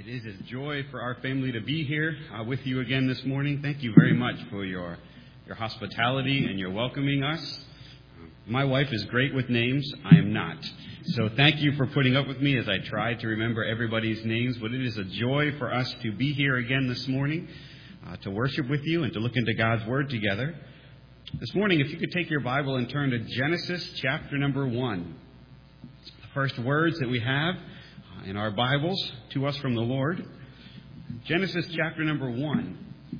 It is a joy for our family to be here with you again this morning. Thank you very much for your hospitality and your welcoming us. My wife is great with names. I am not. So thank you for putting up with me as I try to remember everybody's names. But it is a joy for us to be here again this morning to worship with you and to look into God's Word together. This morning, if you could take your Bible and turn to Genesis chapter number 1. The first words that we have in our Bibles to us from the Lord. Genesis chapter number 1.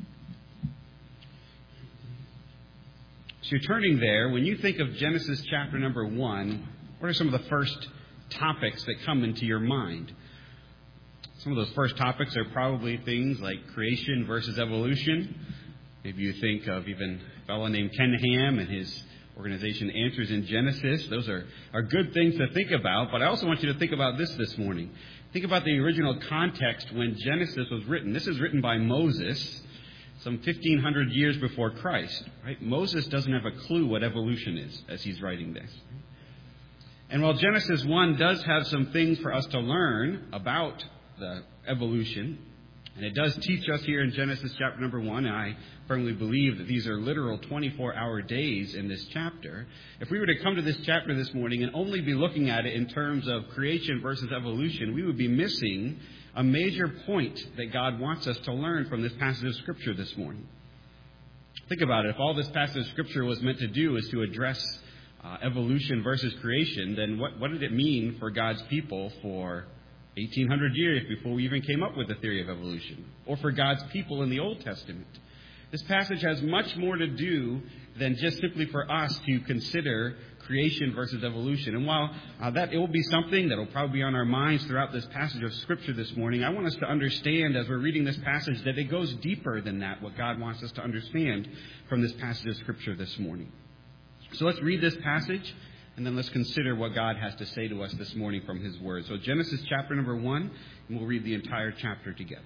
So you're turning there. When you think of Genesis chapter number 1, what are some of the first topics that come into your mind? Some of those first topics are probably things like creation versus evolution. Maybe you think of even a fellow named Ken Ham and his organization Answers in Genesis. Those are good things to think about, but I also want you to think about this morning. Think about the original context when Genesis was written. This is written by Moses some 1,500 years before Christ. Right? Moses doesn't have a clue what evolution is as he's writing this. And while Genesis 1 does have some things for us to learn about the evolution, and it does teach us here in Genesis chapter number 1, and I firmly believe that these are literal 24-hour days in this chapter. If we were to come to this chapter this morning and only be looking at it in terms of creation versus evolution, we would be missing a major point that God wants us to learn from this passage of Scripture this morning. Think about it. If all this passage of Scripture was meant to do is to address evolution versus creation, then what did it mean for God's people for 1,800 years before we even came up with the theory of evolution, or for God's people in the Old Testament? This passage has much more to do than just simply for us to consider creation versus evolution. And while it will be something that will probably be on our minds throughout this passage of Scripture this morning, I want us to understand as we're reading this passage that it goes deeper than that, what God wants us to understand from this passage of Scripture this morning. So let's read this passage, and then let's consider what God has to say to us this morning from His Word. So Genesis chapter number 1, and we'll read the entire chapter together.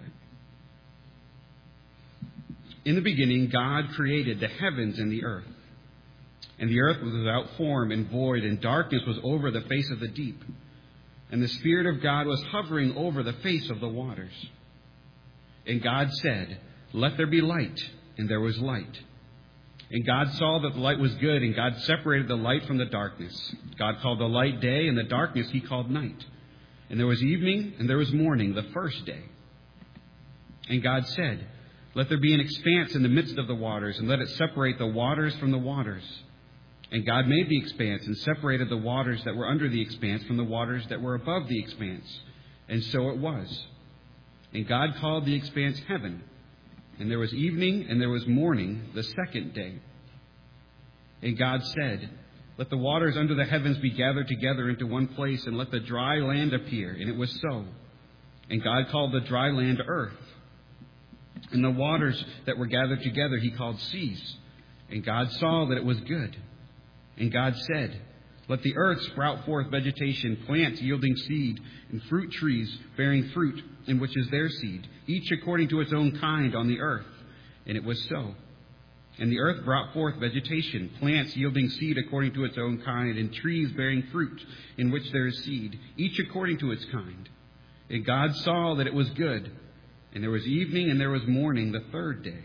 In the beginning, God created the heavens and the earth. And the earth was without form and void, and darkness was over the face of the deep. And the Spirit of God was hovering over the face of the waters. And God said, "Let there be light," and there was light. And God saw that the light was good, and God separated the light from the darkness. God called the light day, and the darkness He called night. And there was evening, and there was morning, the first day. And God said, "Let there be an expanse in the midst of the waters, and let it separate the waters from the waters." And God made the expanse, and separated the waters that were under the expanse from the waters that were above the expanse. And so it was. And God called the expanse heaven. And there was evening, and there was morning, the second day. And God said, "Let the waters under the heavens be gathered together into one place, and let the dry land appear." And it was so. And God called the dry land earth. And the waters that were gathered together He called seas. And God saw that it was good. And God said, "Let the earth sprout forth vegetation, plants yielding seed, and fruit trees bearing fruit, in which is their seed, each according to its own kind on the earth." And it was so. And the earth brought forth vegetation, plants yielding seed according to its own kind, and trees bearing fruit, in which there is seed, each according to its kind. And God saw that it was good. And there was evening, and there was morning, the third day.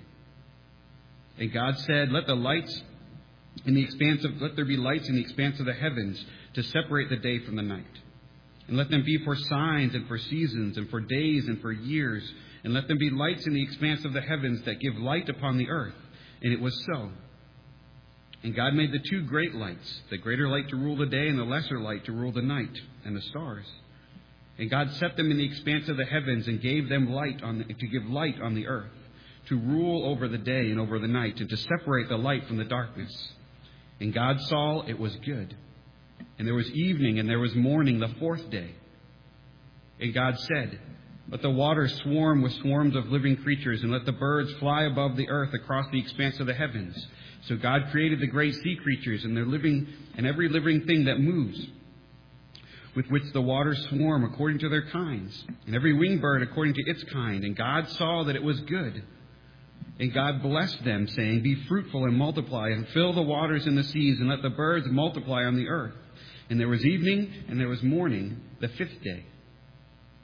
And God said, let there be lights in the expanse of the heavens to separate the day from the night. And let them be for signs and for seasons and for days and for years. And let them be lights in the expanse of the heavens that give light upon the earth. And it was so. And God made the two great lights, the greater light to rule the day and the lesser light to rule the night and the stars. And God set them in the expanse of the heavens and gave them to give light on the earth, to rule over the day and over the night, and to separate the light from the darkness. And God saw it was good. And there was evening, and there was morning, the fourth day. And God said, "Let the waters swarm with swarms of living creatures, and let the birds fly above the earth across the expanse of the heavens." So God created the great sea creatures and every living thing that moves, with which the waters swarm according to their kinds, and every winged bird according to its kind. And God saw that it was good. And God blessed them, saying, "Be fruitful and multiply, and fill the waters in the seas, and let the birds multiply on the earth." And there was evening, and there was morning, the fifth day.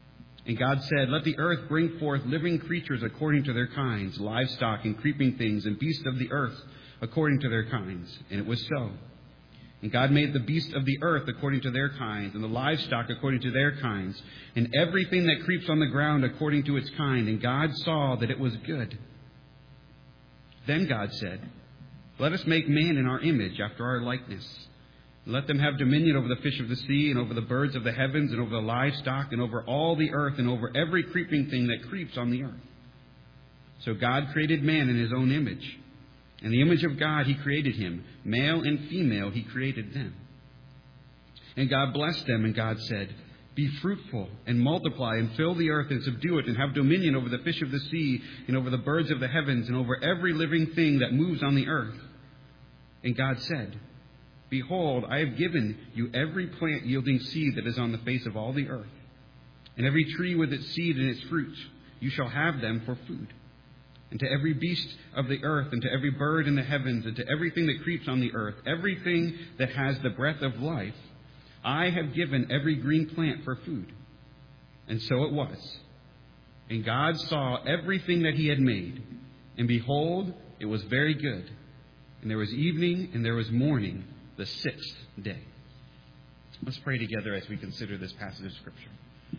And God said, "Let the earth bring forth living creatures according to their kinds, livestock and creeping things, and beasts of the earth according to their kinds." And it was so. And God made the beasts of the earth according to their kinds, and the livestock according to their kinds, and everything that creeps on the ground according to its kind. And God saw that it was good. Then God said, "Let us make man in our image, after our likeness. Let them have dominion over the fish of the sea, and over the birds of the heavens, and over the livestock, and over all the earth, and over every creeping thing that creeps on the earth." So God created man in his own image. In the image of God he created him. Male and female he created them. And God blessed them, and God said, "Be fruitful and multiply and fill the earth and subdue it, and have dominion over the fish of the sea, and over the birds of the heavens, and over every living thing that moves on the earth." And God said, "Behold, I have given you every plant yielding seed that is on the face of all the earth, and every tree with its seed and its fruit. You shall have them for food. And to every beast of the earth, and to every bird in the heavens, and to everything that creeps on the earth, everything that has the breath of life, I have given every green plant for food." And so it was. And God saw everything that he had made, and behold, it was very good. And there was evening, and there was morning, the sixth day. Let's pray together as we consider this passage of Scripture.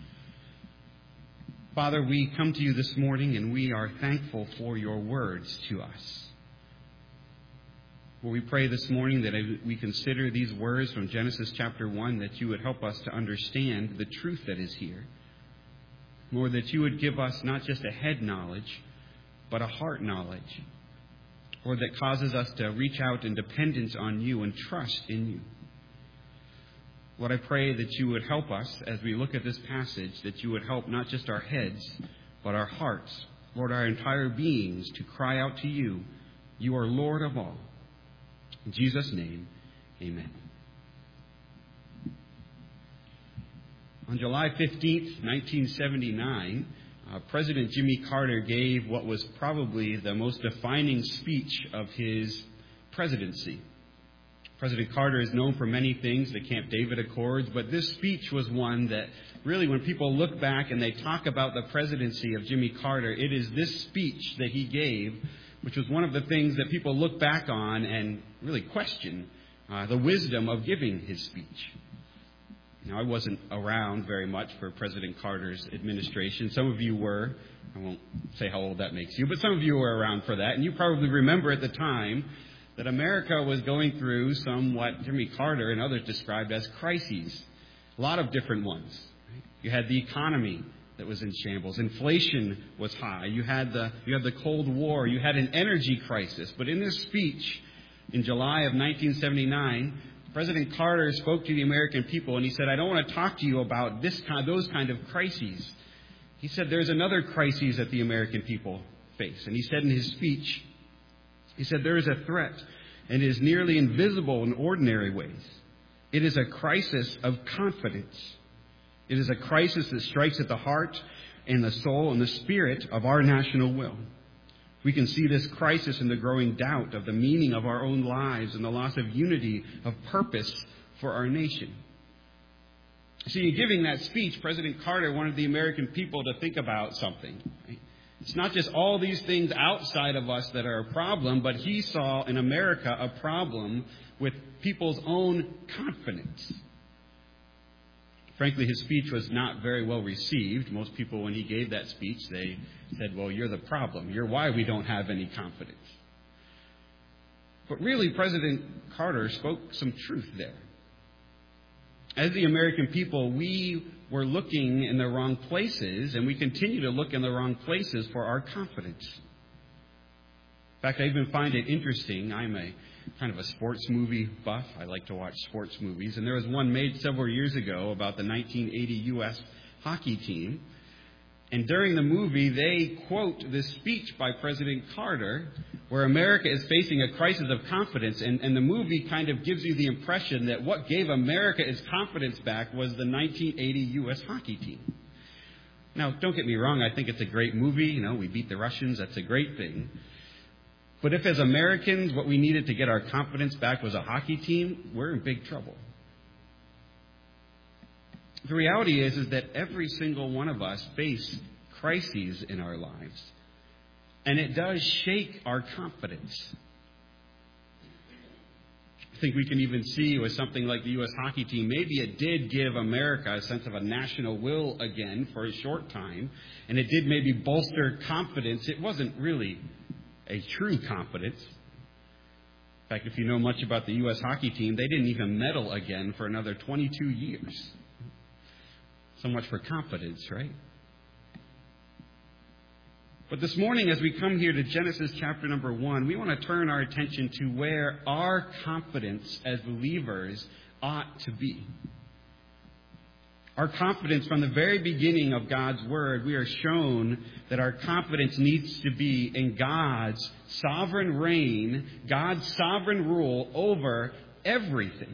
Father, we come to you this morning, and we are thankful for your words to us. Lord, we pray this morning that as we consider these words from Genesis chapter 1, that you would help us to understand the truth that is here. Lord, that you would give us not just a head knowledge, but a heart knowledge. Lord, that causes us to reach out in dependence on you and trust in you. Lord, I pray that you would help us as we look at this passage, that you would help not just our heads, but our hearts, Lord, our entire beings, to cry out to you. You are Lord of all. In Jesus' name, amen. On July 15th, 1979, President Jimmy Carter gave what was probably the most defining speech of his presidency. President Carter is known for many things, the Camp David Accords, but this speech was one that really, when people look back and they talk about the presidency of Jimmy Carter, it is this speech that he gave, which was one of the things that people look back on and really question the wisdom of giving his speech. Now, I wasn't around very much for President Carter's administration. Some of you were. I won't say how old that makes you, but some of you were around for that, and you probably remember at the time that America was going through some what Jimmy Carter and others described as crises. A lot of different ones. You had the economy that was in shambles. Inflation was high. You had the Cold War. You had an energy crisis. But in this speech in July of 1979, President Carter spoke to the American people, and he said, "I don't want to talk to you about those kind of crises." He said, "There's another crisis that the American people face." And he said in his speech, he said, "There is a threat, and it is nearly invisible in ordinary ways. It is a crisis of confidence. It is a crisis that strikes at the heart and the soul and the spirit of our national will. We can see this crisis in the growing doubt of the meaning of our own lives and the loss of unity of purpose for our nation." See, in giving that speech, President Carter wanted the American people to think about something. It's not just all these things outside of us that are a problem, but he saw in America a problem with people's own confidence. Frankly, his speech was not very well received. Most people, when he gave that speech, they said, "Well, you're the problem. You're why we don't have any confidence." But really, President Carter spoke some truth there. As the American people, we were looking in the wrong places, and we continue to look in the wrong places for our confidence. In fact, I even find it interesting. I'm a kind of a sports movie buff. I like to watch sports movies. And there was one made several years ago about the 1980 U.S. hockey team. And during the movie, they quote this speech by President Carter where America is facing a crisis of confidence. And the movie kind of gives you the impression that what gave America its confidence back was the 1980 U.S. hockey team. Now, don't get me wrong. I think it's a great movie. You know, we beat the Russians. That's a great thing. But if as Americans what we needed to get our confidence back was a hockey team, we're in big trouble. The reality is that every single one of us face crises in our lives. And it does shake our confidence. I think we can even see with something like the U.S. hockey team, maybe it did give America a sense of a national will again for a short time, and it did maybe bolster confidence. It wasn't really a true confidence. In fact, if you know much about the U.S. hockey team, they didn't even medal again for another 22 years. So much for confidence, right? But this morning, as we come here to Genesis chapter number 1, we want to turn our attention to where our confidence as believers ought to be. Our confidence from the very beginning of God's Word, we are shown that our confidence needs to be in God's sovereign reign, God's sovereign rule over everything.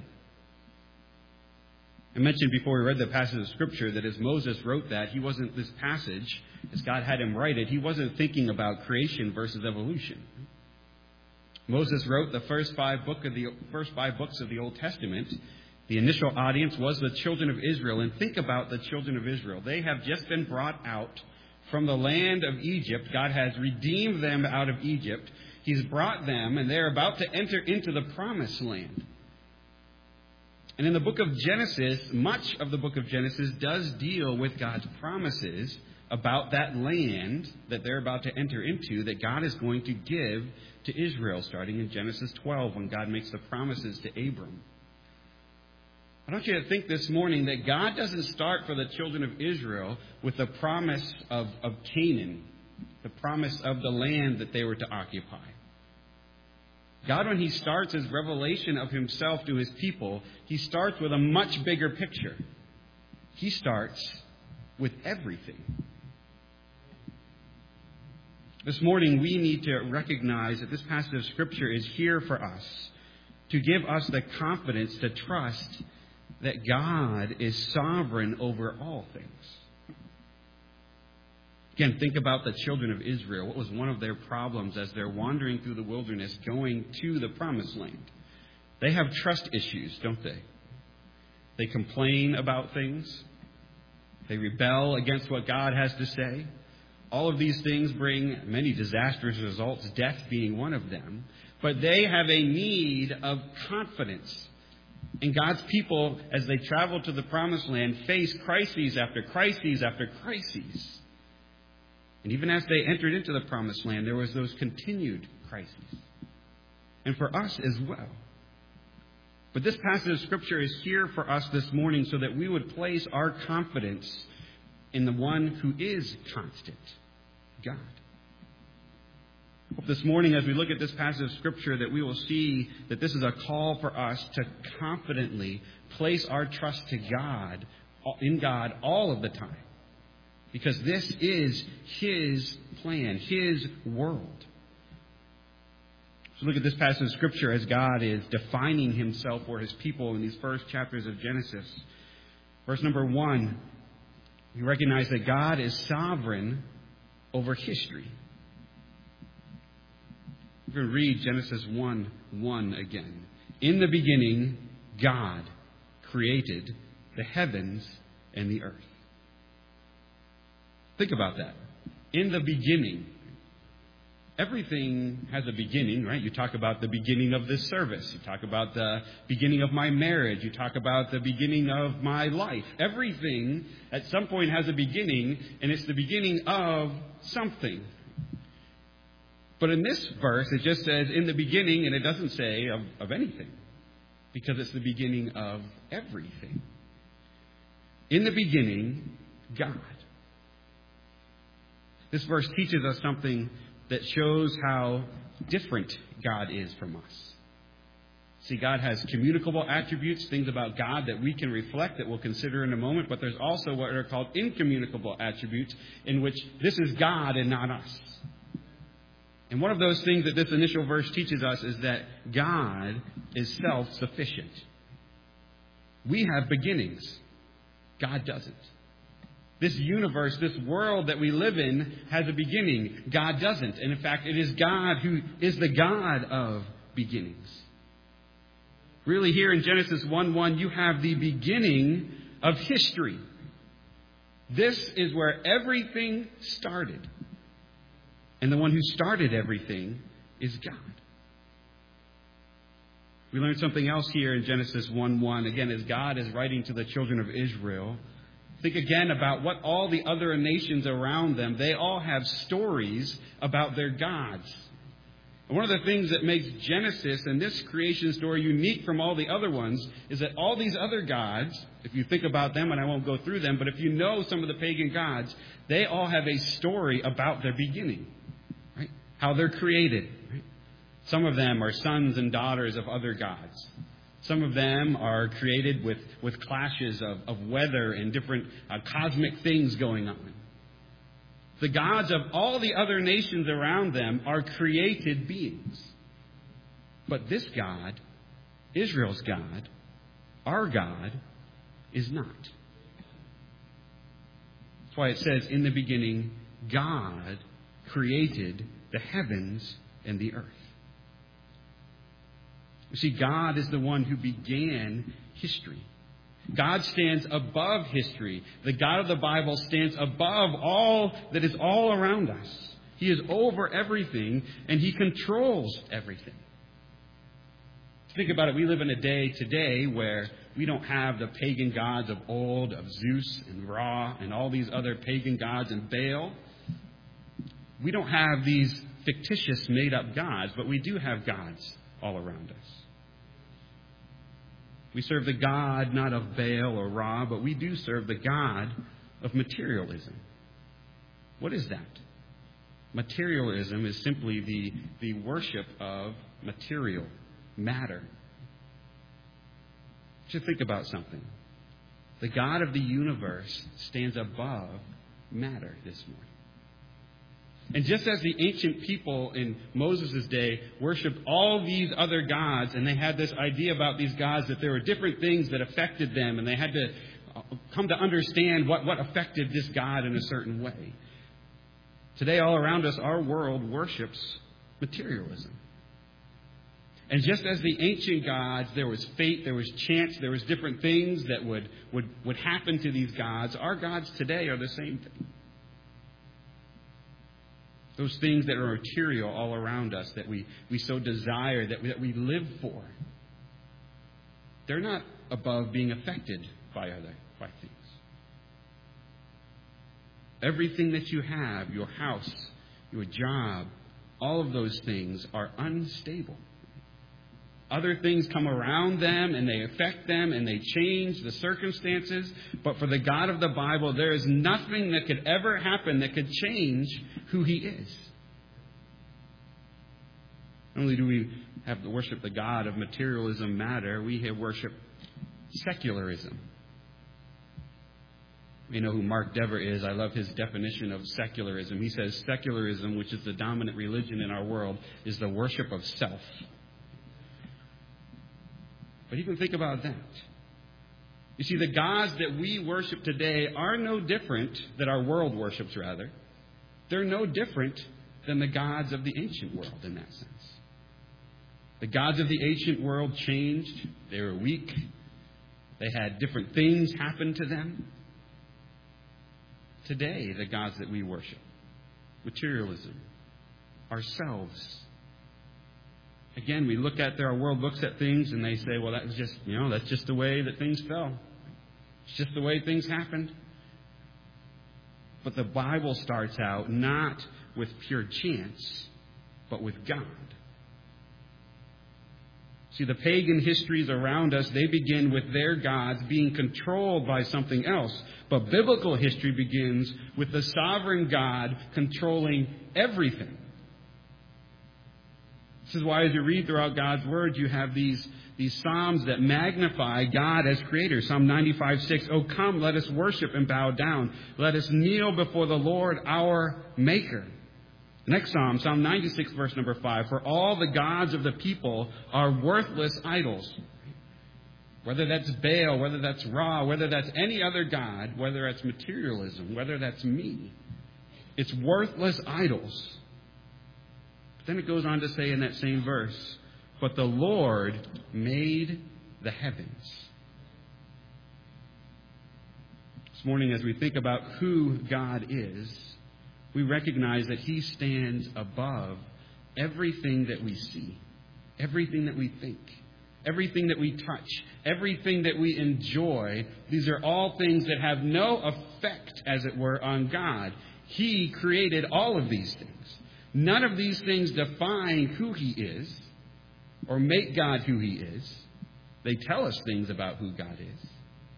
I mentioned before we read the passage of Scripture that as Moses wrote that, he wasn't, this passage, as God had him write it, he wasn't thinking about creation versus evolution. Moses wrote the first five books of the Old Testament. The initial audience was the children of Israel. And think about the children of Israel. They have just been brought out from the land of Egypt. God has redeemed them out of Egypt. He's brought them, and they're about to enter into the promised land. And in the book of Genesis, much of the book of Genesis does deal with God's promises about that land that they're about to enter into, that God is going to give to Israel, starting in Genesis 12, when God makes the promises to Abram. I want you to think this morning that God doesn't start for the children of Israel with the promise of Canaan, the promise of the land that they were to occupy. God, when He starts His revelation of Himself to His people, He starts with a much bigger picture. He starts with everything. This morning, we need to recognize that this passage of Scripture is here for us to give us the confidence to trust that God is sovereign over all things. Again, think about the children of Israel. What was one of their problems as they're wandering through the wilderness going to the promised land? They have trust issues, don't they? They complain about things. They rebel against what God has to say. All of these things bring many disastrous results, death being one of them. But they have a need of confidence. And God's people, as they travel to the promised land, face crises after crises after crises. And even as they entered into the promised land, there was those continued crises. And for us as well. But this passage of Scripture is here for us this morning so that we would place our confidence in the one who is constant, God. Hope this morning, as we look at this passage of Scripture, that we will see that this is a call for us to confidently place our trust to God, in God, all of the time. Because this is His plan, His world. So look at this passage of Scripture as God is defining Himself for His people in these first chapters of Genesis. Verse number 1, we recognize that God is sovereign over history. We're going to read Genesis 1:1 again. In the beginning, God created the heavens and the earth. Think about that. In the beginning. Everything has a beginning, right? You talk about the beginning of this service. You talk about the beginning of my marriage. You talk about the beginning of my life. Everything at some point has a beginning, and it's the beginning of something. But in this verse, it just says in the beginning, and it doesn't say of anything, because it's the beginning of everything. In the beginning, God. This verse teaches us something that shows how different God is from us. See, God has communicable attributes, things about God that we can reflect, that we'll consider in a moment, but there's also what are called incommunicable attributes, in which this is God and not us. And one of those things that this initial verse teaches us is that God is self-sufficient. We have beginnings. God doesn't. This universe, this world that we live in has a beginning. God doesn't. And in fact, it is God who is the God of beginnings. Really, here in Genesis 1:1, you have the beginning of history. This is where everything started. And the one who started everything is God. We learn something else here in Genesis 1:1. Again, as God is writing to the children of Israel, think again about what all the other nations around them, they all have stories about their gods. And one of the things that makes Genesis and this creation story unique from all the other ones is that all these other gods, if you think about them, and I won't go through them, but if you know some of the pagan gods, they all have a story about their beginning, right? How they're created. Right? Some of them are sons and daughters of other gods. Some of them are created with clashes of weather and different cosmic things going on. The gods of all the other nations around them are created beings. But this God, Israel's God, our God, is not. That's why it says, in the beginning, God created the heavens and the earth. You see, God is the one who began history. God stands above history. The God of the Bible stands above all that is all around us. He is over everything, and He controls everything. Think about it. We live in a day today where we don't have the pagan gods of old, of Zeus and Ra and all these other pagan gods and Baal. We don't have these fictitious made-up gods, but we do have gods all around us. We serve the God not of Baal or Ra, but we do serve the God of materialism. What is that? Materialism is simply the worship of material matter. Just think about something. The God of the universe stands above matter this morning. And just as the ancient people in Moses' day worshipped all these other gods, and they had this idea about these gods that there were different things that affected them, and they had to come to understand what affected this God in a certain way. Today, all around us, our world worships materialism. And just as the ancient gods, there was fate, there was chance, there was different things that would happen to these gods, our gods today are the same thing. Those things that are material all around us that we so desire, that we live for, they're not above being affected by things. Everything that you have, your house, your job, all of those things are unstable. Other things come around them and they affect them and they change the circumstances. But for the God of the Bible, there is nothing that could ever happen that could change who He is. Not only do we have to worship the God of materialism matter, we have worshiped secularism. We know who Mark Dever is. I love his definition of secularism. He says secularism, which is the dominant religion in our world, is the worship of self. But you can think about that. You see, the gods that we worship today are no different, that our world worships rather. They're no different than the gods of the ancient world in that sense. The gods of the ancient world changed. They were weak. They had different things happen to them. Today, the gods that we worship, materialism, ourselves. Again, we look at our world looks at things and they say, well, that was just, that's just the way that things fell. It's just the way things happened. But the Bible starts out not with pure chance, but with God. See, the pagan histories around us, they begin with their gods being controlled by something else. But biblical history begins with the sovereign God controlling everything. This is why as you read throughout God's Word, you have these psalms that magnify God as creator. Psalm 95:6, "Oh, come, let us worship and bow down. Let us kneel before the Lord our Maker." Next psalm, Psalm 96, verse number 5, "For all the gods of the people are worthless idols." Whether that's Baal, whether that's Ra, whether that's any other god, whether that's materialism, whether that's me, it's worthless idols. Then it goes on to say in that same verse, "But the Lord made the heavens." This morning, as we think about who God is, we recognize that He stands above everything that we see, everything that we think, everything that we touch, everything that we enjoy. These are all things that have no effect, as it were, on God. He created all of these things. None of these things define who He is or make God who He is. They tell us things about who God is.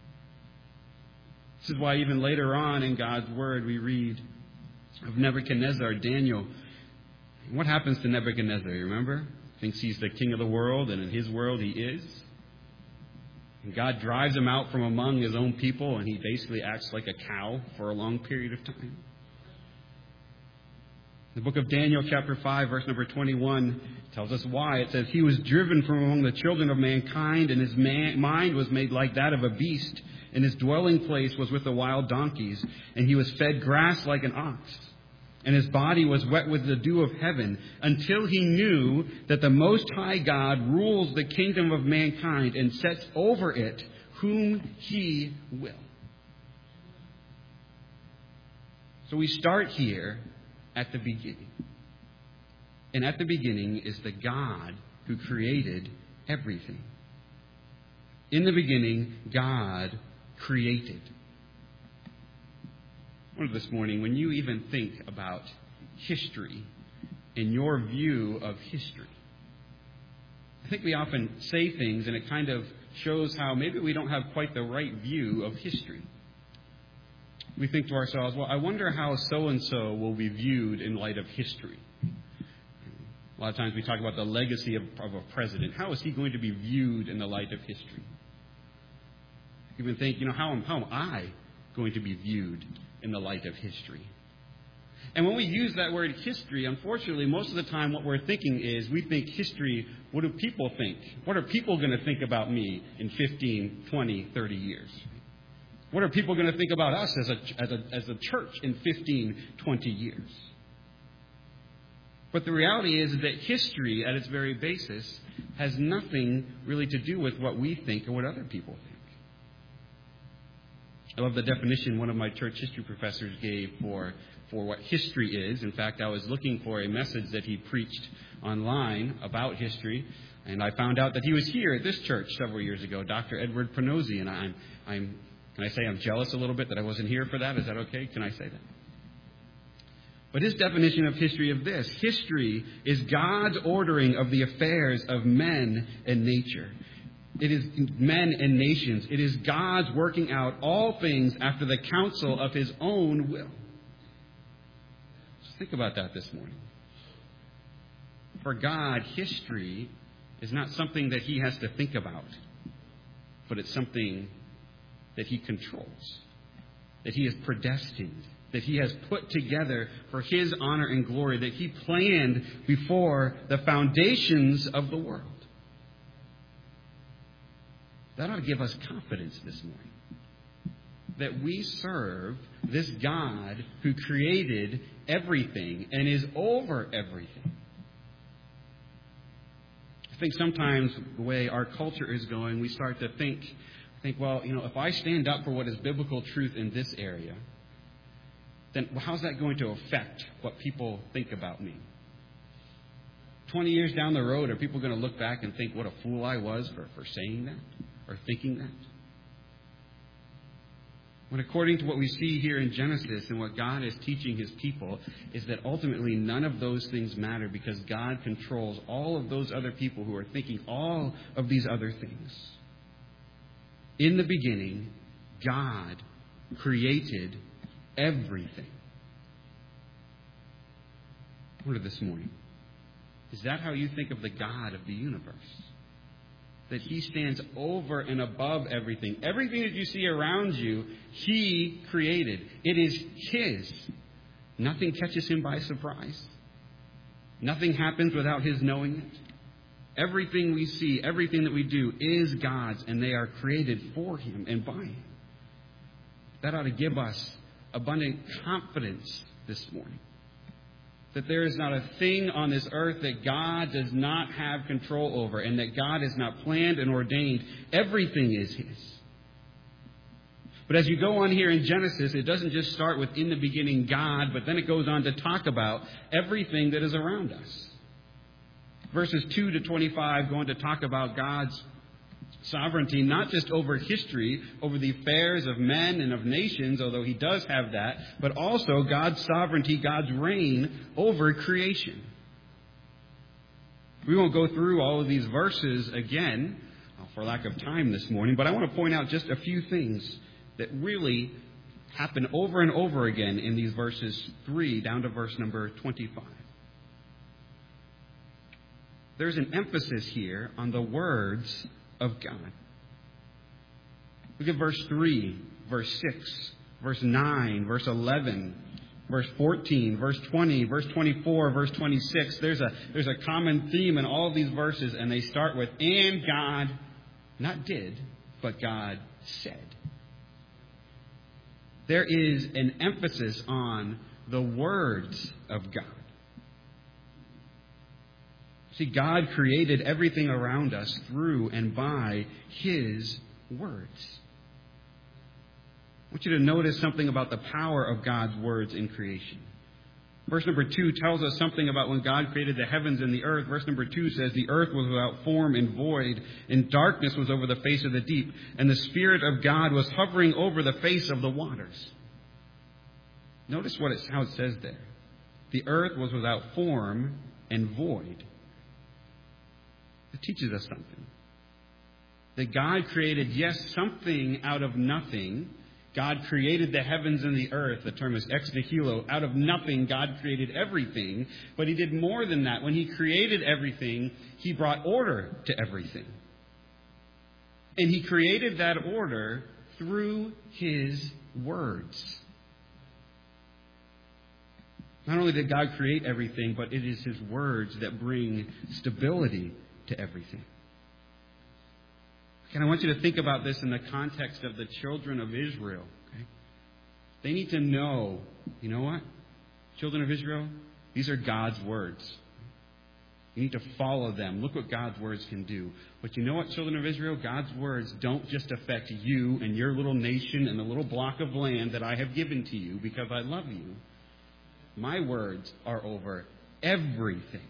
This is why even later on in God's Word we read of Nebuchadnezzar, Daniel. What happens to Nebuchadnezzar? You remember? Thinks he's the king of the world, and in his world he is. And God drives him out from among his own people, and he basically acts like a cow for a long period of time. The book of Daniel, chapter 5, verse number 21, tells us why. It says, "He was driven from among the children of mankind, and his mind was made like that of a beast, and his dwelling place was with the wild donkeys, and he was fed grass like an ox. And his body was wet with the dew of heaven, until he knew that the Most High God rules the kingdom of mankind and sets over it whom He will." So we start here at the beginning. And at the beginning is the God who created everything. In the beginning, God created. I wonder this morning, when you even think about history and your view of history, I think we often say things and it kind of shows how maybe we don't have quite the right view of history. We think to ourselves, well, I wonder how so-and-so will be viewed in light of history. A lot of times we talk about the legacy of a president. How is he going to be viewed in the light of history? You even think, how am I going to be viewed in the light of history? And when we use that word history, unfortunately, most of the time what we're thinking is we think history, what do people think? What are people going to think about me in 15, 20, 30 years? What are people going to think about us as a church in 15, 20 years? But the reality is that history, at its very basis, has nothing really to do with what we think or what other people think. I love the definition one of my church history professors gave for what history is. In fact, I was looking for a message that he preached online about history, and I found out that he was here at this church several years ago, Dr. Edward Panozzi, and can I say I'm jealous a little bit that I wasn't here for that? Is that okay? Can I say that? But his definition of history of this: history is God's ordering of the affairs of men and nature. It is men and nations. It is God's working out all things after the counsel of His own will. Just think about that this morning. For God, history is not something that He has to think about, but it's something that He controls, that He has predestined, that He has put together for His honor and glory, that He planned before the foundations of the world. That ought to give us confidence this morning, that we serve this God who created everything and is over everything. I think sometimes the way our culture is going, we start to think, well, if I stand up for what is biblical truth in this area, then how's that going to affect what people think about me? 20 years down the road, are people going to look back and think what a fool I was for saying that or thinking that? When according to what we see here in Genesis and what God is teaching His people is that ultimately none of those things matter, because God controls all of those other people who are thinking all of these other things. In the beginning, God created everything. I wonder this morning, is that how you think of the God of the universe? That He stands over and above everything. Everything that you see around you, He created. It is His. Nothing catches Him by surprise. Nothing happens without His knowing it. Everything we see, everything that we do is God's, and they are created for Him and by Him. That ought to give us abundant confidence this morning. That there is not a thing on this earth that God does not have control over, and that God has not planned and ordained. Everything is His. But as you go on here in Genesis, it doesn't just start with in the beginning God, but then it goes on to talk about everything that is around us. Verses 2 to 25 go on to talk about God's sovereignty, not just over history, over the affairs of men and of nations, although he does have that, but also God's sovereignty, God's reign over creation. We won't go through all of these verses again for lack of time this morning, but I want to point out just a few things that really happen over and over again in these verses 3 down to verse number 25. There's an emphasis here on the words of God. Look at verse 3, verse 6, verse 9, verse 11, verse 14, verse 20, verse 24, verse 26. There's a common theme in all of these verses, and they start with, and God, not did, but God said. There is an emphasis on the words of God. See, God created everything around us through and by His words. I want you to notice something about the power of God's words in creation. Verse number 2 tells us something about when God created the heavens and the earth. Verse number 2 says, the earth was without form and void, and darkness was over the face of the deep, and the Spirit of God was hovering over the face of the waters. Notice how it says there. The earth was without form and void. It teaches us something. That God created, yes, something out of nothing. God created the heavens and the earth. The term is ex nihilo. Out of nothing, God created everything. But He did more than that. When He created everything, He brought order to everything. And He created that order through His words. Not only did God create everything, but it is His words that bring stability to everything. And I want you to think about this in the context of the children of Israel. Okay? They need to know, you know what? Children of Israel, these are God's words. You need to follow them. Look what God's words can do. But you know what, children of Israel? God's words don't just affect you and your little nation and the little block of land that I have given to you because I love you. My words are over everything.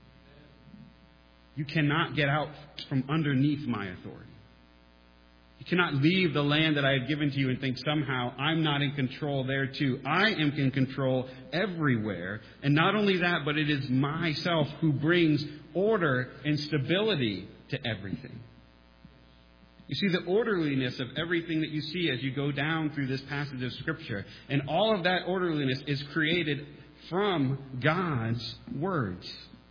You cannot get out from underneath my authority. You cannot leave the land that I have given to you and think somehow I'm not in control there too. I am in control everywhere. And not only that, but it is myself who brings order and stability to everything. You see the orderliness of everything that you see as you go down through this passage of Scripture. And all of that orderliness is created from God's words.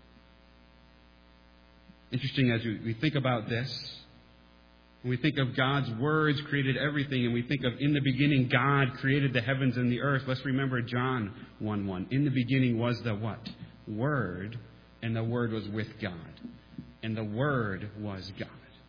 Interesting as we think about this. When we think of God's words created everything, and we think of in the beginning God created the heavens and the earth, let's remember John 1:1. In the beginning was the what? Word, and the Word was with God. And the Word was God.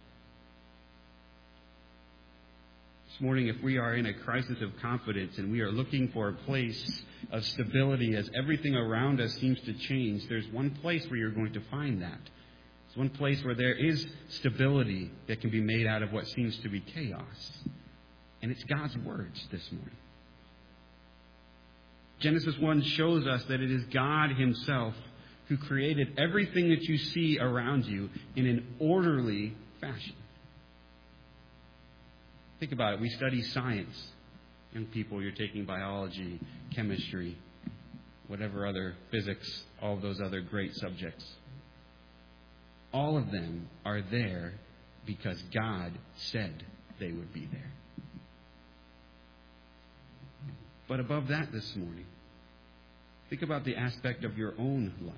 This morning, if we are in a crisis of confidence and we are looking for a place of stability as everything around us seems to change, there's one place where you're going to find that. It's one place where there is stability that can be made out of what seems to be chaos. And it's God's words this morning. Genesis 1 shows us that it is God Himself who created everything that you see around you in an orderly fashion. Think about it. We study science. Young people, you're taking biology, chemistry, whatever other physics, all of those other great subjects. All of them are there because God said they would be there. But above that this morning, think about the aspect of your own life.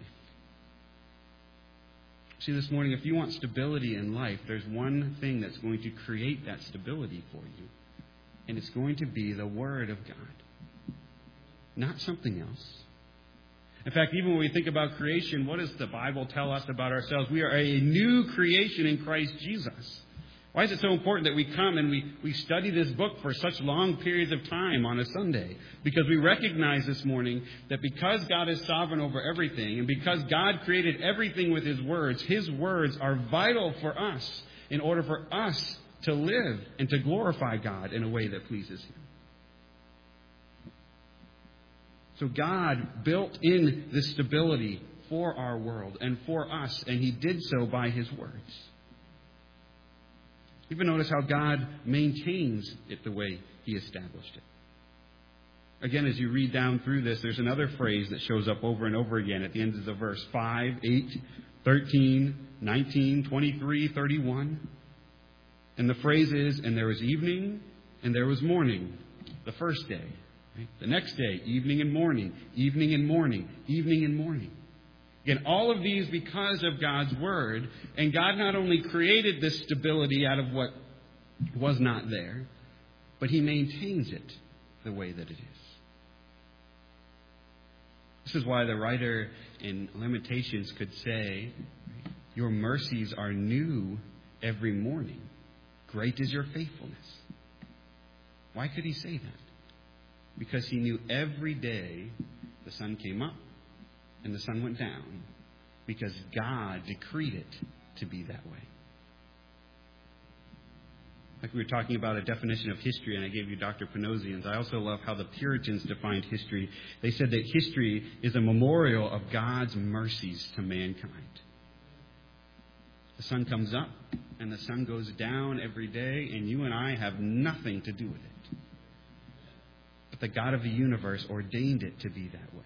See, this morning, if you want stability in life, there's one thing that's going to create that stability for you. And it's going to be the Word of God. Not something else. In fact, even when we think about creation, what does the Bible tell us about ourselves? We are a new creation in Christ Jesus. Why is it so important that we come and we study this book for such long periods of time on a Sunday? Because we recognize this morning that because God is sovereign over everything, and because God created everything with His words are vital for us in order for us to live and to glorify God in a way that pleases Him. So God built in this stability for our world and for us, and He did so by His words. Even notice how God maintains it the way He established it. Again, as you read down through this, there's another phrase that shows up over and over again at the end of the verse. 5, 8, 13, 19, 23, 31. And the phrase is, and there was evening and there was morning, the first day. Right? The next day, evening and morning, evening and morning, evening and morning. Again, all of these because of God's Word. And God not only created this stability out of what was not there, but He maintains it the way that it is. This is why the writer in Lamentations could say, your mercies are new every morning. Great is your faithfulness. Why could he say that? Because he knew every day the sun came up and the sun went down, because God decreed it to be that way. Like we were talking about a definition of history, and I gave you Dr. Panosian's. I also love how the Puritans defined history. They said that history is a memorial of God's mercies to mankind. The sun comes up and the sun goes down every day, and you and I have nothing to do with it. But the God of the universe ordained it to be that way.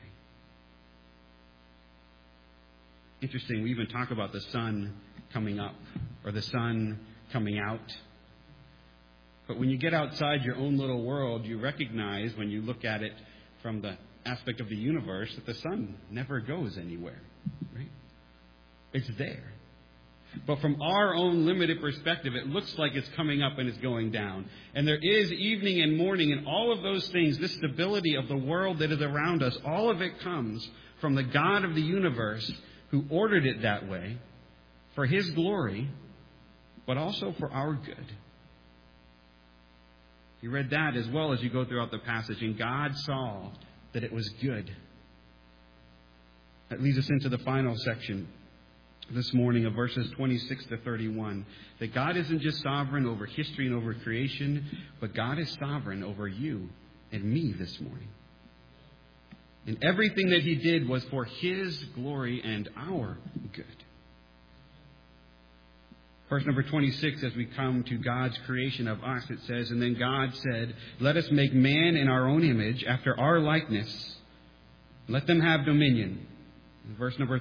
Interesting, we even talk about the sun coming up or the sun coming out. But when you get outside your own little world, you recognize, when you look at it from the aspect of the universe, that the sun never goes anywhere. Right? It's there. But from our own limited perspective, it looks like it's coming up and it's going down. And there is evening and morning, and all of those things, this stability of the world that is around us, all of it comes from the God of the universe, who ordered it that way for His glory, but also for our good. You read that as well as you go throughout the passage. And God saw that it was good. That leads us into the final section this morning of verses 26 to 31. That God isn't just sovereign over history and over creation, but God is sovereign over you and me this morning. And everything that He did was for His glory and our good. Verse number 26, as we come to God's creation of us, it says, and then God said, let us make man in our own image, after our likeness. Let them have dominion. And verse number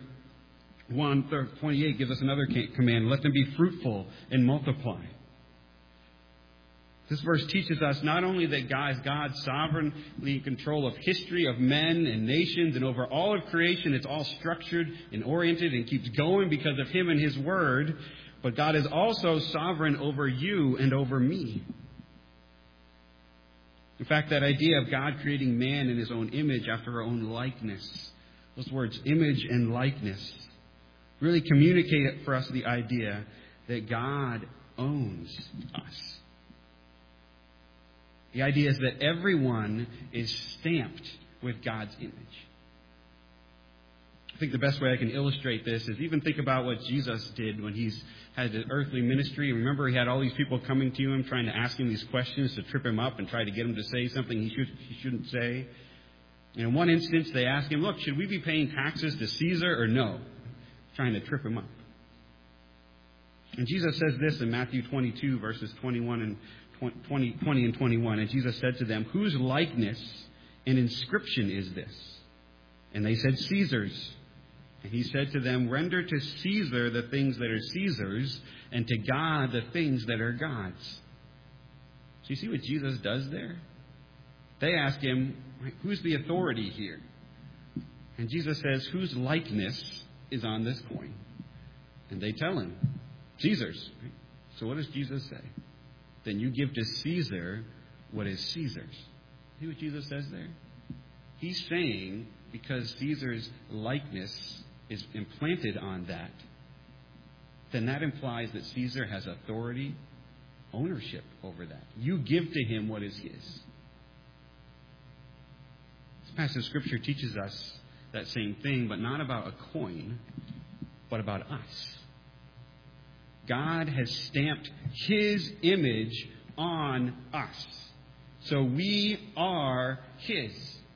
28 gives us another command. Let them be fruitful and multiply. This verse teaches us not only that God's sovereignly in control of history, of men and nations, and over all of creation, it's all structured and oriented and keeps going because of Him and His Word, but God is also sovereign over you and over me. In fact, that idea of God creating man in His own image after our own likeness, those words, image and likeness, really communicate for us the idea that God owns us. The idea is that everyone is stamped with God's image. I think the best way I can illustrate this is even think about what Jesus did when He's had His earthly ministry. Remember, He had all these people coming to Him trying to ask Him these questions to trip Him up and try to get Him to say something He shouldn't say. And in one instance, they asked Him, look, should we be paying taxes to Caesar or no? Trying to trip Him up. And Jesus says this in Matthew 22, verses 20 and 21. And Jesus said to them, whose likeness and inscription is this? And they said, Caesar's. And He said to them, render to Caesar the things that are Caesar's, and to God the things that are God's. So you see what Jesus does there? They ask Him, who's the authority here? And Jesus says, whose likeness is on this coin? And they tell Him, Caesar's. So what does Jesus say? Then you give to Caesar what is Caesar's. See what Jesus says there? He's saying, because Caesar's likeness is implanted on that, then that implies that Caesar has authority, ownership over that. You give to him what is his. This passage of Scripture teaches us that same thing, but not about a coin, but about us. God has stamped His image on us. So we are His.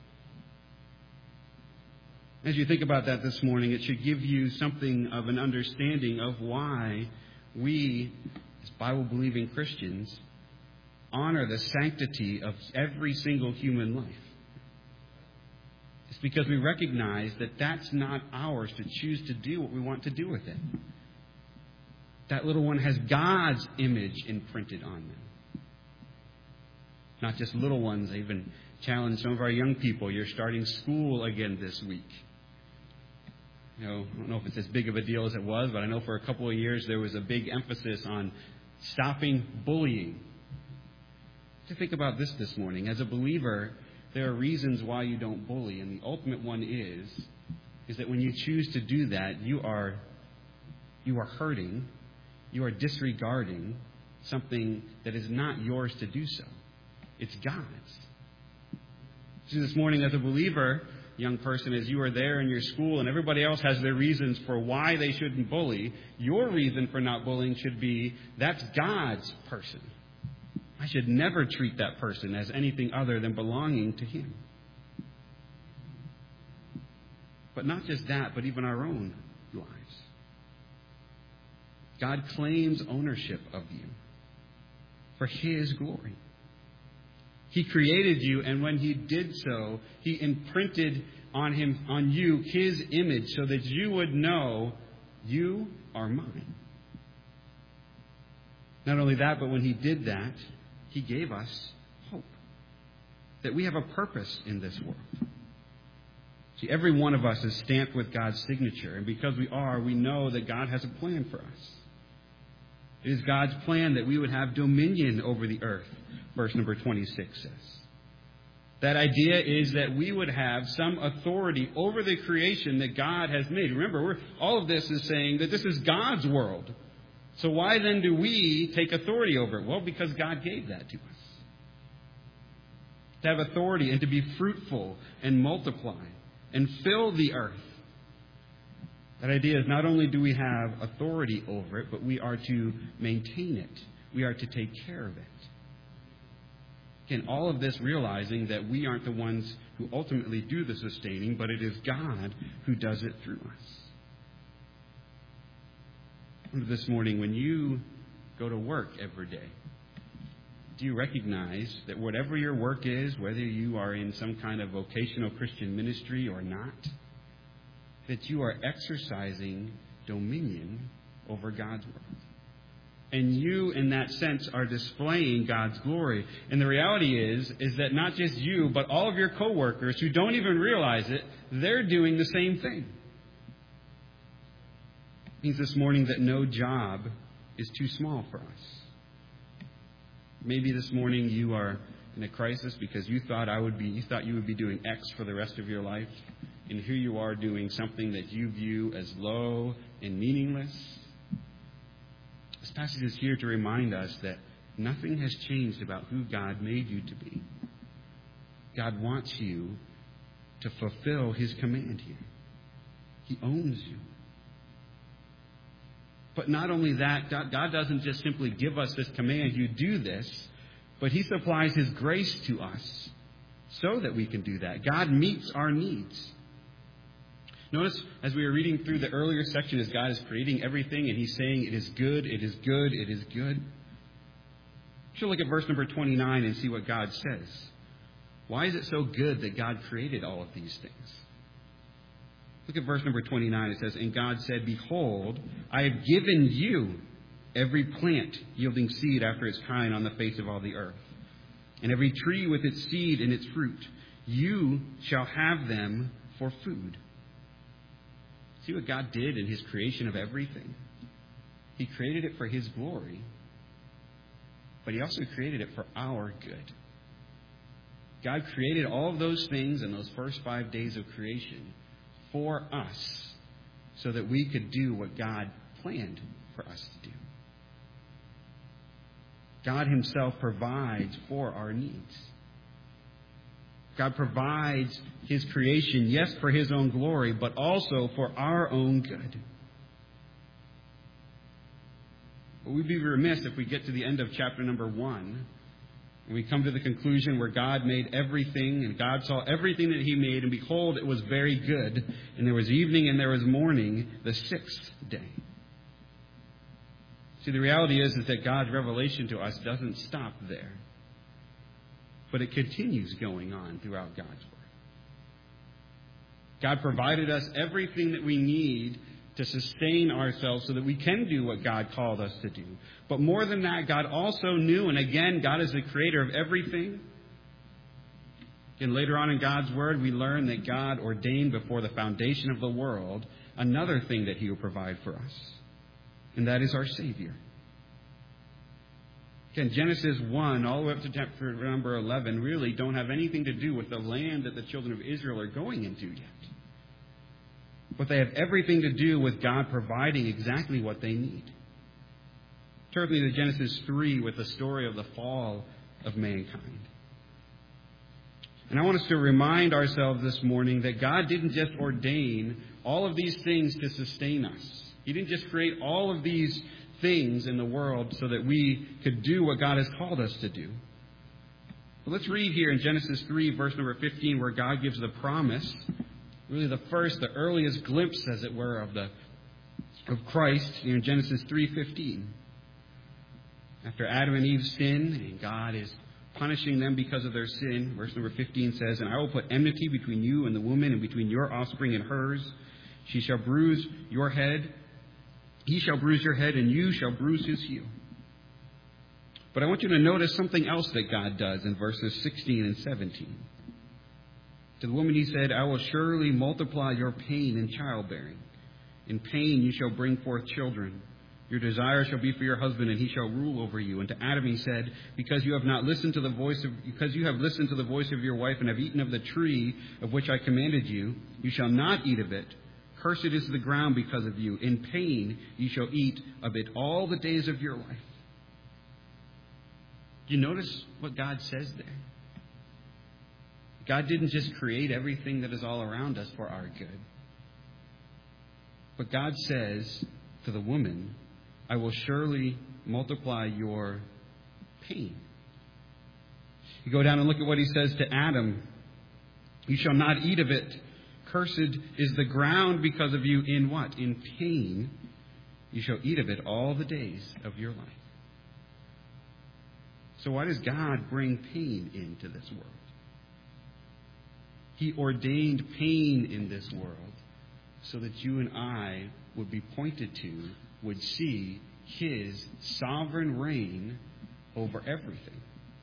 As you think about that this morning, it should give you something of an understanding of why we, as Bible-believing Christians, honor the sanctity of every single human life. It's because we recognize that that's not ours to choose to do what we want to do with it. That little one has God's image imprinted on them. Not just little ones. I even challenge some of our young people. You're starting school again this week. I don't know if it's as big of a deal as it was, but I know for a couple of years there was a big emphasis on stopping bullying. To think about this morning. As a believer, there are reasons why you don't bully, and the ultimate one is that when you choose to do that, you are hurting, you are disregarding something that is not yours to do so. It's God's. So this morning, as a believer, young person, as you are there in your school and everybody else has their reasons for why they shouldn't bully, your reason for not bullying should be, that's God's person. I should never treat that person as anything other than belonging to Him. But not just that, but even our own lives. God claims ownership of you for His glory. He created you, and when He did so, He imprinted on you His image so that you would know you are mine. Not only that, but when He did that, He gave us hope. That we have a purpose in this world. See, every one of us is stamped with God's signature, and because we are, we know that God has a plan for us. It is God's plan that we would have dominion over the earth, verse number 26 says. That idea is that we would have some authority over the creation that God has made. Remember, all of this is saying that this is God's world. So why then do we take authority over it? Well, because God gave that to us. To have authority and to be fruitful and multiply and fill the earth. That idea is not only do we have authority over it, but we are to maintain it. We are to take care of it. Again, all of this realizing that we aren't the ones who ultimately do the sustaining, but it is God who does it through us. This morning, when you go to work every day, do you recognize that whatever your work is, whether you are in some kind of vocational Christian ministry or not, that you are exercising dominion over God's world? And you, in that sense, are displaying God's glory. And the reality is that not just you, but all of your coworkers who don't even realize it, they're doing the same thing. It means this morning that no job is too small for us. Maybe this morning you are in a crisis because you thought you would be doing X for the rest of your life, and here you are doing something that you view as low and meaningless. This passage is here to remind us that nothing has changed about who God made you to be. God wants you to fulfill His command here. He owns you. But not only that, God doesn't just simply give us this command, you do this, but He supplies His grace to us so that we can do that. God meets our needs. Notice, as we were reading through the earlier section, as God is creating everything, and He's saying, it is good, it is good, it is good. We should look at verse number 29 and see what God says. Why is it so good that God created all of these things? Look at verse number 29. It says, and God said, behold, I have given you every plant yielding seed after its kind on the face of all the earth, and every tree with its seed and its fruit. You shall have them for food. See what God did in His creation of everything? He created it for His glory, but He also created it for our good. God created all of those things in those first 5 days of creation for us so that we could do what God planned for us to do. God Himself provides for our needs. God provides His creation, yes, for His own glory, but also for our own good. But we'd be remiss if we get to the end of chapter number 1 and we come to the conclusion where God made everything, and God saw everything that He made, and behold, it was very good, and there was evening and there was morning, the 6th day. See, the reality is that God's revelation to us doesn't stop there, but it continues going on throughout God's Word. God provided us everything that we need to sustain ourselves so that we can do what God called us to do. But more than that, God also knew, and again, God is the creator of everything. And later on in God's Word, we learn that God ordained before the foundation of the world another thing that He will provide for us, and that is our Savior. Again, Genesis 1 all the way up to chapter number 11 really don't have anything to do with the land that the children of Israel are going into yet. But they have everything to do with God providing exactly what they need. Turn to Genesis 3 with the story of the fall of mankind. And I want us to remind ourselves this morning that God didn't just ordain all of these things to sustain us. He didn't just create all of these things in the world so that we could do what God has called us to do. But let's read here in Genesis 3, verse number 15, where God gives the promise. Really the earliest glimpse, as it were, of Christ in Genesis 3:15. After Adam and Eve sin, and God is punishing them because of their sin, verse number 15 says, "And I will put enmity between you and the woman, and between your offspring and hers. She shall bruise your head. He shall bruise your head, and you shall bruise his heel." But I want you to notice something else that God does in verses 16 and 17. To the woman He said, "I will surely multiply your pain in childbearing. In pain you shall bring forth children. Your desire shall be for your husband, and he shall rule over you." And to Adam He said, because you have listened to the voice of your wife, and have eaten of the tree of which I commanded you, you shall not eat of it. Cursed is the ground because of you. In pain you shall eat of it all the days of your life. Do you notice what God says there? God didn't just create everything that is all around us for our good. But God says to the woman, "I will surely multiply your pain." You go down and look at what He says to Adam. "You shall not eat of it. Cursed is the ground because of you." In what? In pain you shall eat of it all the days of your life. So why does God bring pain into this world? He ordained pain in this world so that you and I would be pointed to, would see His sovereign reign over everything.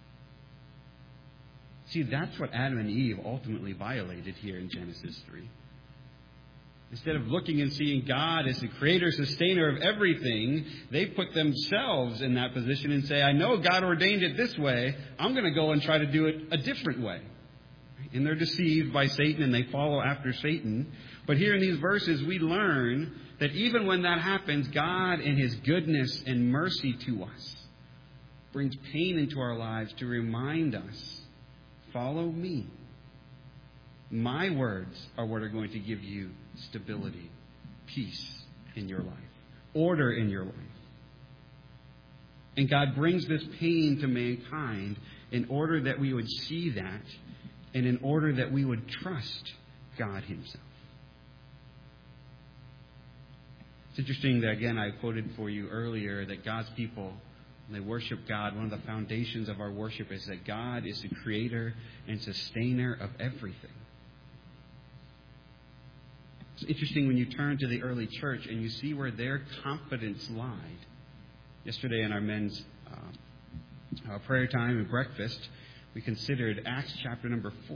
See, that's what Adam and Eve ultimately violated here in Genesis 3. Instead of looking and seeing God as the creator, sustainer of everything, they put themselves in that position and say, "I know God ordained it this way. I'm going to go and try to do it a different way." And they're deceived by Satan, and they follow after Satan. But here in these verses, we learn that even when that happens, God, in His goodness and mercy to us, brings pain into our lives to remind us, follow me. My words are what are going to give you stability, peace in your life, order in your life. And God brings this pain to mankind in order that we would see that, and in order that we would trust God Himself. It's interesting that, again, I quoted for you earlier that God's people, when they worship God, one of the foundations of our worship is that God is the creator and sustainer of everything. It's interesting when you turn to the early church and you see where their confidence lied. Yesterday in our men's prayer time and breakfast, we considered Acts chapter number 4,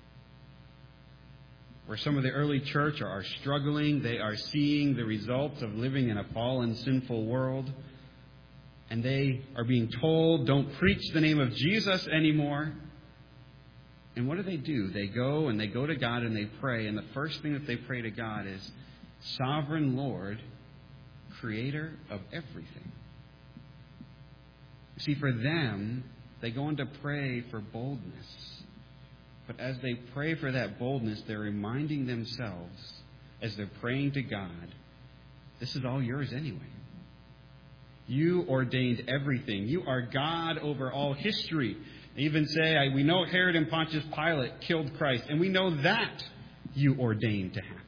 where some of the early church are struggling. They are seeing the results of living in a fallen, sinful world. And they are being told, don't preach the name of Jesus anymore. And what do? They go to God and they pray. And the first thing that they pray to God is, "Sovereign Lord, creator of everything." See, for them, they go on to pray for boldness. But as they pray for that boldness, they're reminding themselves, as they're praying to God, this is all yours anyway. You ordained everything. You are God over all history. They even say, we know Herod and Pontius Pilate killed Christ, and we know that you ordained to happen.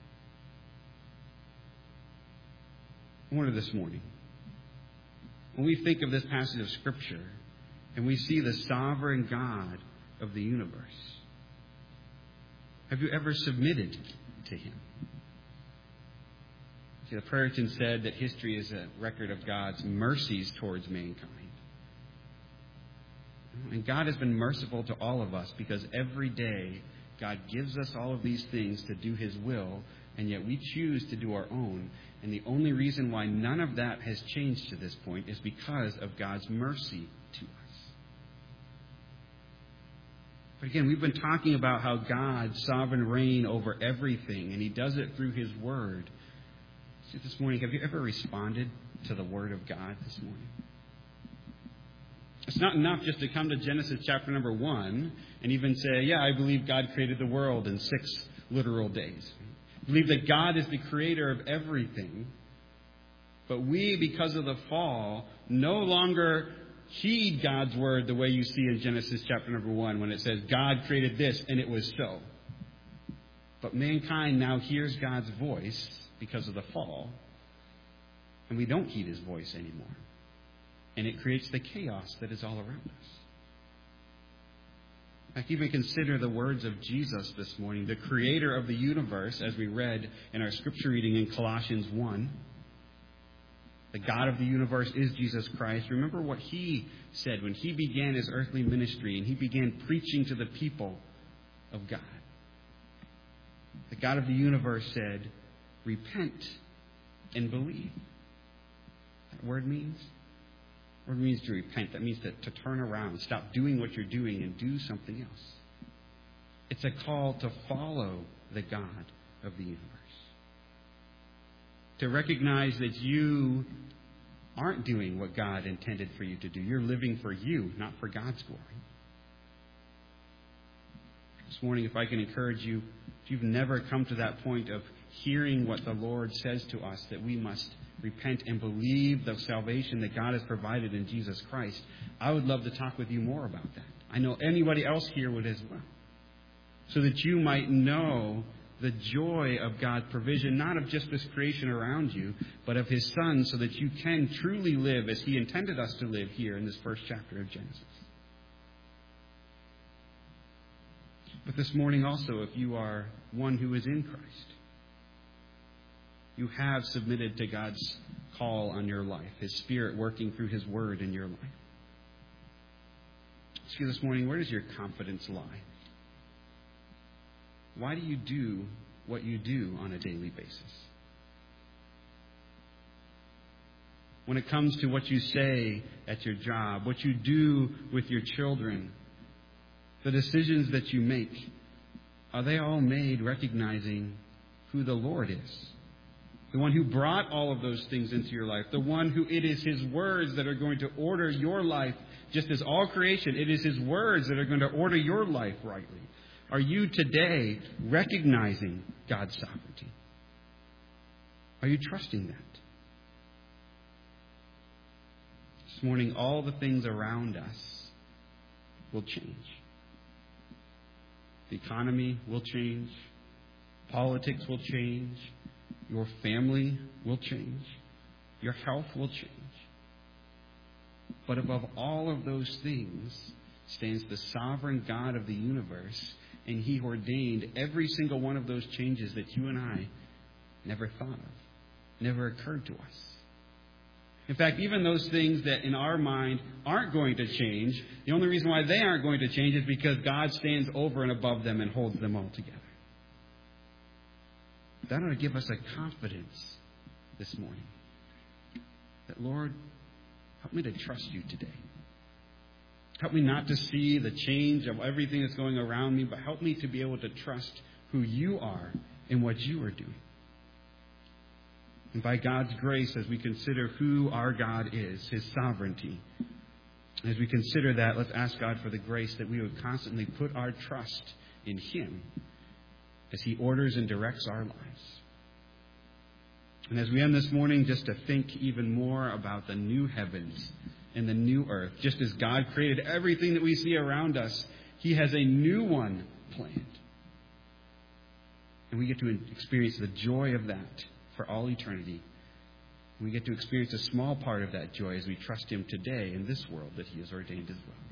I wonder this morning, when we think of this passage of Scripture and we see the sovereign God of the universe, have you ever submitted to Him? See, the Puritan said that history is a record of God's mercies towards mankind. And God has been merciful to all of us because every day God gives us all of these things to do His will, and yet we choose to do our own. And the only reason why none of that has changed to this point is because of God's mercy to us. But again, we've been talking about how God's sovereign reign over everything, and He does it through His Word. See, this morning, have you ever responded to the Word of God this morning? It's not enough just to come to Genesis chapter number 1 and even say, yeah, I believe God created the world in 6 literal days. I believe that God is the creator of everything. But we, because of the fall, no longer heed God's word the way you see in Genesis chapter number 1 when it says God created this and it was so. But mankind now hears God's voice because of the fall, and we don't heed His voice anymore. And it creates the chaos that is all around us. I can even consider the words of Jesus this morning, the creator of the universe, as we read in our scripture reading in Colossians 1. The God of the universe is Jesus Christ. Remember what He said when He began His earthly ministry and He began preaching to the people of God. The God of the universe said, repent and believe. That word means? Word means to repent. That means to turn around, stop doing what you're doing and do something else. It's a call to follow the God of the universe. To recognize that you aren't doing what God intended for you to do. You're living for you, not for God's glory. This morning, if I can encourage you, if you've never come to that point of hearing what the Lord says to us, that we must repent and believe the salvation that God has provided in Jesus Christ, I would love to talk with you more about that. I know anybody else here would as well. So that you might know the joy of God's provision, not of just this creation around you, but of His Son, so that you can truly live as He intended us to live here in this first chapter of Genesis. But this morning also, if you are one who is in Christ, you have submitted to God's call on your life, His Spirit working through His Word in your life. Ask you this morning, where does your confidence lie? Why do you do what you do on a daily basis? When it comes to what you say at your job, what you do with your children, the decisions that you make, are they all made recognizing who the Lord is? The one who brought all of those things into your life. The one who it is His words that are going to order your life, just as all creation, it is His words that are going to order your life rightly. Are you today recognizing God's sovereignty? Are you trusting that? This morning, all the things around us will change. The economy will change. Politics will change. Your family will change. Your health will change. But above all of those things stands the sovereign God of the universe, and He ordained every single one of those changes that you and I never thought of, never occurred to us. In fact, even those things that in our mind aren't going to change, the only reason why they aren't going to change is because God stands over and above them and holds them all together. That ought to give us a confidence this morning that, Lord, help me to trust You today. Help me not to see the change of everything that's going around me, but help me to be able to trust who You are and what You are doing. And by God's grace, as we consider who our God is, His sovereignty, as we consider that, let's ask God for the grace that we would constantly put our trust in Him as He orders and directs our lives. And as we end this morning, just to think even more about the new heavens and the new earth. Just as God created everything that we see around us, He has a new one planned. And we get to experience the joy of that for all eternity. We get to experience a small part of that joy as we trust Him today in this world that He has ordained as well.